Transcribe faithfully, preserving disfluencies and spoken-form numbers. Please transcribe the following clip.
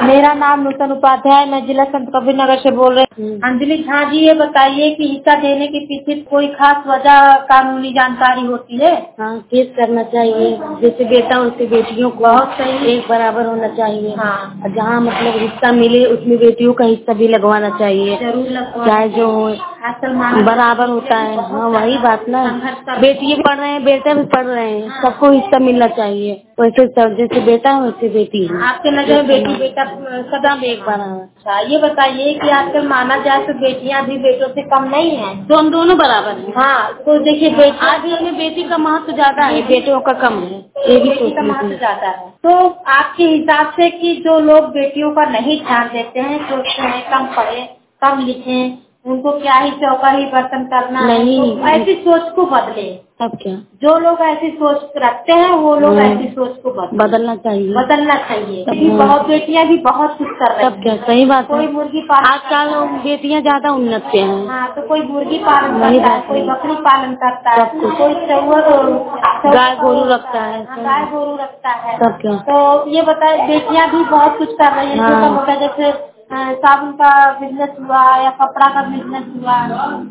मेरा नाम नूतन उपाध्याय, मैं जिला संत कबीर नगर से बोल रही हूँ। अंजलि झा जी, ये बताइए कि हिस्सा देने के पीछे कोई खास वजह कानूनी जानकारी होती है? हाँ, केस करना चाहिए, जैसे बेटा वैसे बेटियों को बहुत सही, एक बराबर होना चाहिए। हाँ, और जहाँ मतलब हिस्सा मिले उसमें बेटियों का हिस्सा भी लगवाना चाहिए, जरूर लगवाना, चाहे जो हो बराबर होता है। हाँ, वही बात ना, बेटी भी पढ़ रहे हैं, बेटा भी पढ़ रहे हैं, हाँ। सबको हिस्सा मिलना चाहिए। वैसे जैसे बेटा है वैसे बेटी है। आपके नजर में बेटी बेटा सदा एक बराबर। अच्छा, ये बताइए कि आजकल माना जाए तो बेटियां भी बेटों से कम नहीं है, तो हम दोनों बराबर हैं। हाँ, तो देखिए बेटी आज में बेटी का महत्व ज्यादा है, बेटियों का कम है, ये भी बेटी का सोच महत्व लीजिए। ज्यादा है। तो आपके हिसाब से कि जो लोग बेटियों का नहीं ध्यान देते हैं, सोचते हैं कम पढ़े कम लिखे, उनको क्या ही चौका ही बर्तन करना नहीं, है, तो ऐसी सोच को बदले। तब क्या, जो लोग ऐसी सोच रखते हैं वो लोग ऐसी सोच को बदले। बदलना चाहिए, बदलना चाहिए। क्योंकि बहुत बेटियां भी बहुत कुछ कर रही तब क्या, सही बात है। कोई मुर्गी पालन, आजकल बेटियां ज्यादा उन्नत पे हैं। हाँ, तो कोई मुर्गी पालन वही करता है, बात कोई है। बकरी पालन करता है, सब कुछ। कोई चौवर गाय गोरू रखता है, हाँ, गाय गोरू रखता है। तब क्या। तो ये बताए बेटियां भी बहुत कुछ कर रही हैं, हाँ। छोटा मोटा, जैसे अ, साबुन का बिजनेस हुआ या कपड़ा का बिजनेस हुआ।